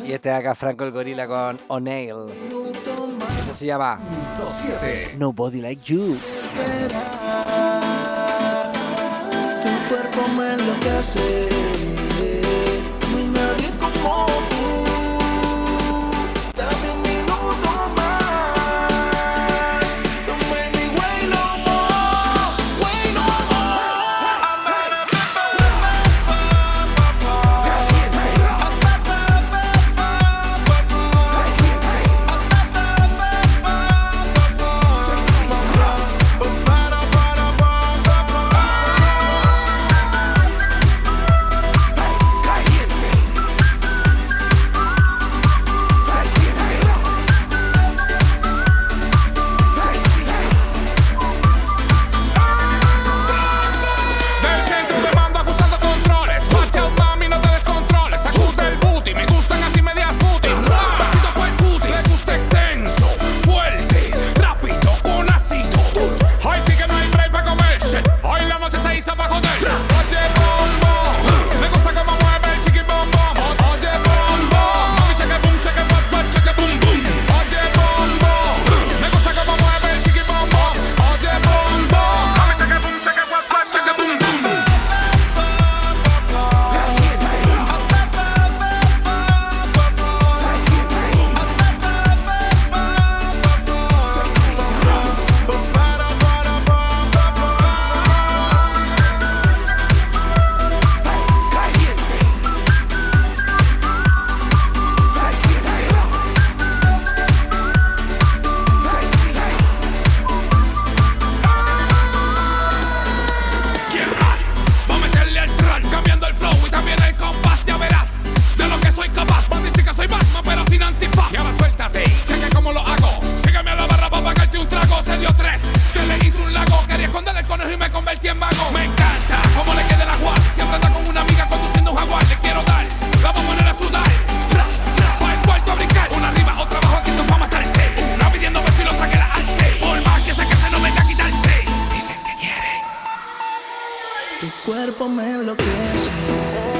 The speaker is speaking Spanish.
Y este acá Franco el Gorila con O'Neill. Esto se llama Nobody Like You. Tu cuerpo me enloquece. No hay nadie como tú. Dame un minuto más. Don't make me wait no more. Wait no tu cuerpo me enloquece.